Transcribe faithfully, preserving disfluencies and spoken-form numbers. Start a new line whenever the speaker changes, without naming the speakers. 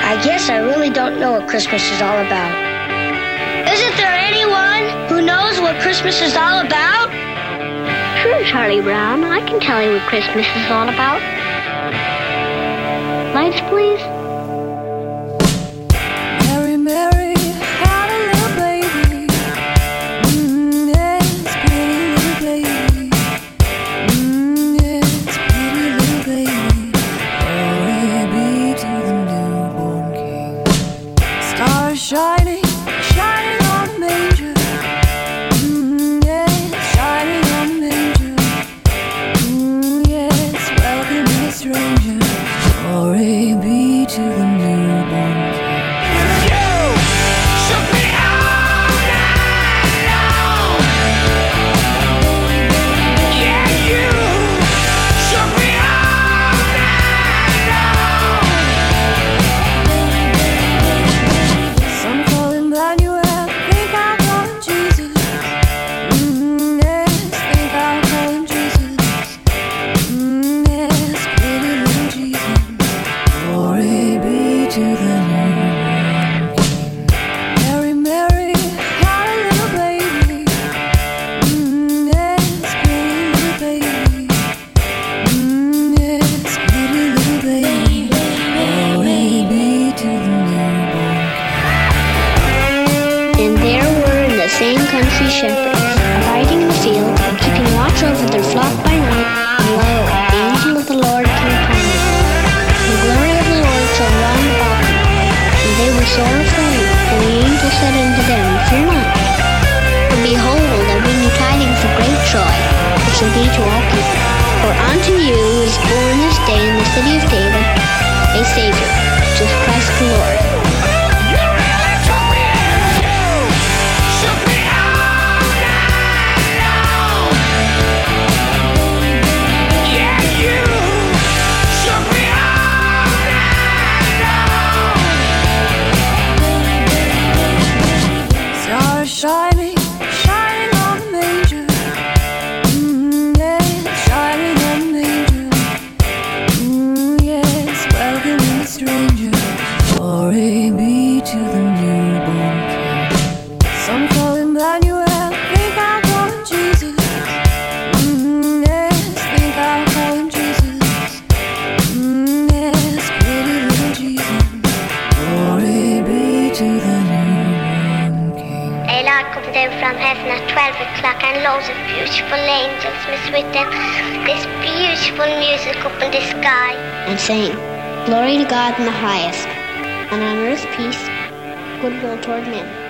I guess I really don't know what Christmas is all about. Isn't there anyone who knows what Christmas is all about?
Sure, Charlie Brown. I can tell you what Christmas is all about. Lights, please.
Mary, Mary had a little baby. Mm, yes, pretty little baby. Mm, yes, pretty little baby. Glory be to the newborn King. Stars shining, shining on the manger. Mm, yes, shining on the manger. Mm, yes, welcome the stranger. Glory be to the newborn King.
Same country shepherds, abiding in the field, keeping watch over their flock by night, and lo, the angel of the Lord came upon them. The glory of the Lord shone round about them, and they were sore afraid. And the angel said unto them, Fear not, for behold, I bring you tidings of great joy, which shall be to all people. For unto you is born this day in the city of David a Savior, which is Christ the Lord.
Shining, shining on the manger. Mm, yes, shining on the manger. Mm, yes, welcoming the stranger. Glory be to the newborn King. Some call him Emmanuel, think I'll call him Jesus. Mm, yes, think I'll call him Jesus. Mm, yes, pretty little Jesus. Glory be to the newborn King.
A Lord comes down from heaven at twelve o'clock, and loads of beautiful angels miss with them this beautiful music up in the sky.
And saying, Glory to God in the highest, and on earth peace, goodwill toward men.